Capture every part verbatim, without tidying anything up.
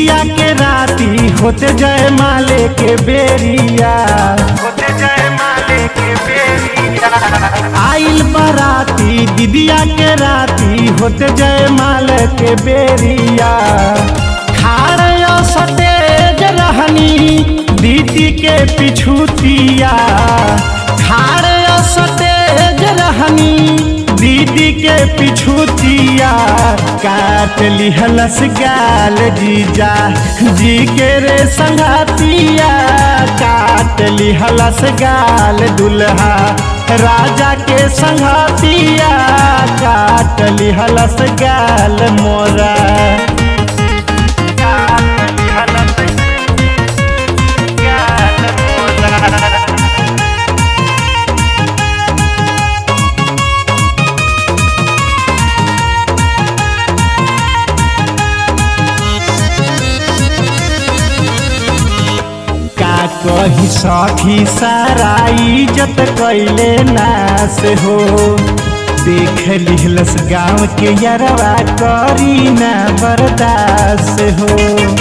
दीदिया के राती होते जय माले के बेरिया, होते जय माले के बेरिया। आइल बराती दीदिया के राती होते जय माल के बेरिया। खाड़ सतेज रहनी दीदी के पिछुतिया, खाड़ सतेज रहनी दीदी के पिछुतिया। काट लिहलस गाल जीजा जी के रे संगतिया, काट लिहलस गाल दुल्हा राजा के संगतिया, काट लिहलस गाल मोरा। कही सखी सारा इज्जत कैले नास हो, देख लिहलस गाँव के यरवा करी ना बर्दाश्त हो।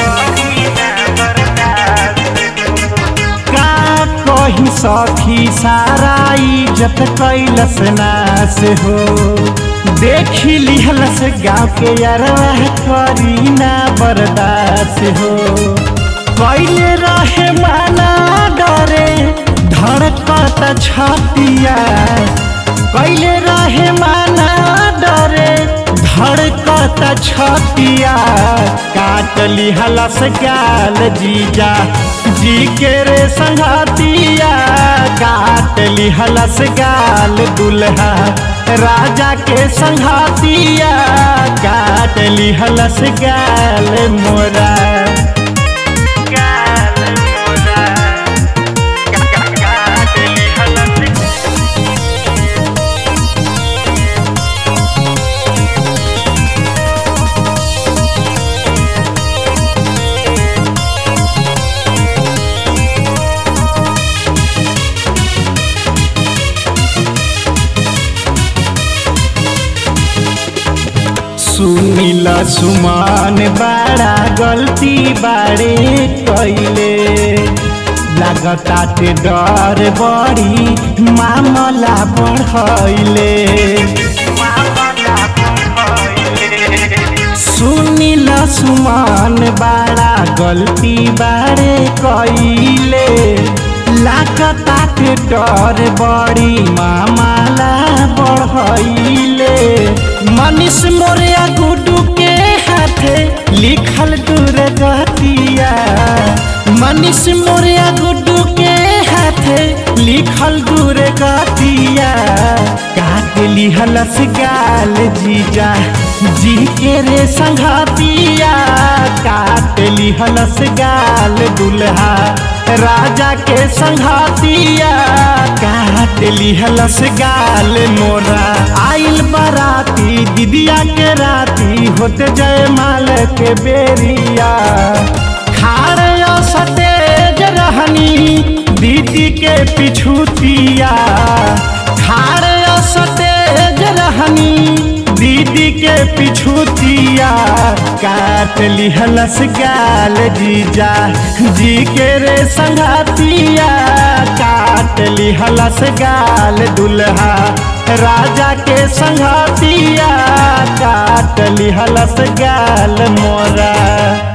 का कही सखी सारा इज्जत कैलस नास हो, देख लिहलस गाँव के यरवा करी ना बर्दाश्त हो। कैले रहे माना डरे धड़कत छतिया, कैले रहे माना डरे धड़कत छतिया। काट लिहलस गाल जीजा जी के रे संगतिया, काट लिहलस गाल दुल्हा राजा के संगतिया, काट लिहलस गाल मोरा। सुनील सुमान बड़ा गलती बाड़े कैले, लागताटे डर बड़ी मामला बढ़ैले। सुनील सुमान बड़ा गलती बाड़े कैले, लागताटे डर बड़ी मामला बढ़ैले। मनीष मोरिया गुड्डू के हाथे लिखल दुर्गतिया, मनीष मोरिया गुड्डू के हाथे लिखल दुर्गतिया। काट लिहलस गाल जीजा जी के रे संगतिया, काट लिहलस गाल दुल्हा राजा के संगतिया, काट लिहलस गाल मोरा। आइल बराती दीदिया के राती होते जय माल के बेरिया। खाड़ सतेज रहनी दीदी के पिछुतिया, खाड़ सतेज रहनी दीदी के पिछुतिया। काट लिहलस गाल जीजा जी के रे संगतिया, काट लिहलस गाल दुल्हा राजा के संगतिया, काट लिहलस गाल मोरा।